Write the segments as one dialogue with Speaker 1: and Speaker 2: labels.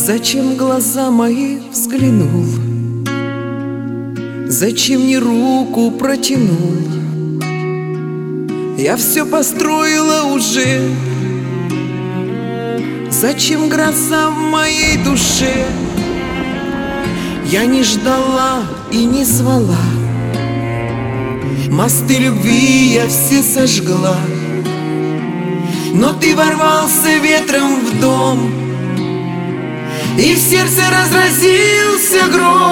Speaker 1: Зачем в глаза мои взглянул? Зачем мне руку протянул? Я все построила уже. Зачем гроза в моей душе? Я не ждала и не звала. Мосты любви я все сожгла. Но ты ворвался ветром в дом, и в сердце разразился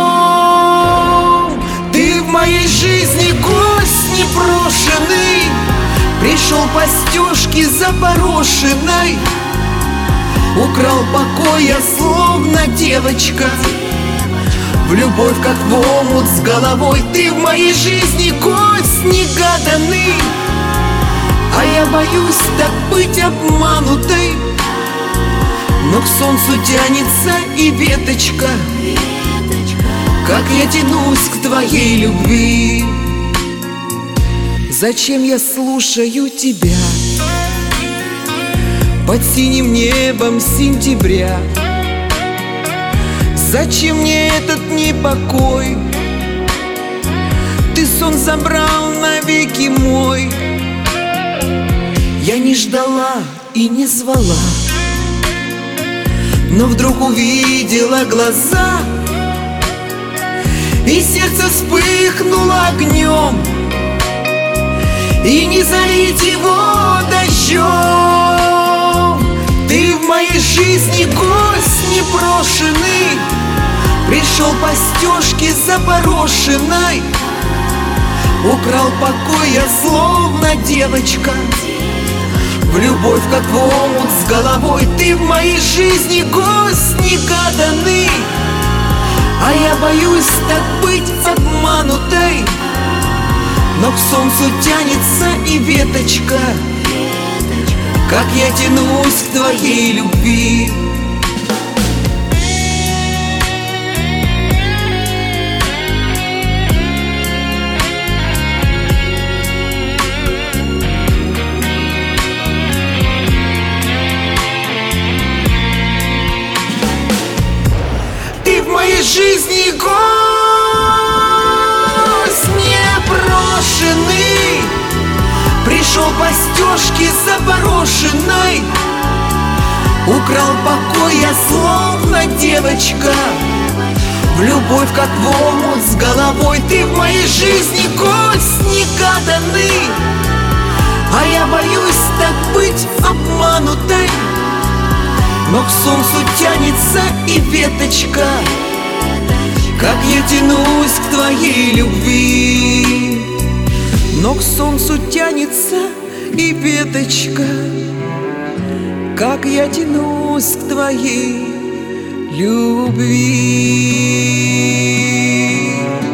Speaker 1: гром. Ты в моей жизни гость непрошенный, пришел по стежке запорошенной, украл покой я, словно девочка, в любовь, как в омут с головой. Ты в моей жизни гость негаданный, а я боюсь так быть обманутой. Но к солнцу тянется и веточка, как я тянусь к твоей любви. Зачем я слушаю тебя под синим небом сентября? Зачем мне этот непокой? Ты сон забрал навеки мой. Я не ждала и не звала, но вдруг увидела глаза, и сердце вспыхнуло огнем, и не залить его дождем. Ты в моей жизни гость непрошенный, пришел по стежке запорошенной, украл покой я, словно девочка, в любовь, как в омут с головой. Ты в моей жизни гость негаданный, а я боюсь так быть обманутой. Но к солнцу тянется и веточка, как я тянусь к твоей любви. Ты в моей жизни гость непрошенный, пришел по стежке запорошенной, украл покой я, словно девочка, в любовь, как в омут с головой. Ты в моей жизни гость негаданный, а я боюсь так быть обманутой. Но к солнцу тянется и веточка, как я тянусь к твоей любви. Но к солнцу тянется и веточка, как я тянусь к твоей любви.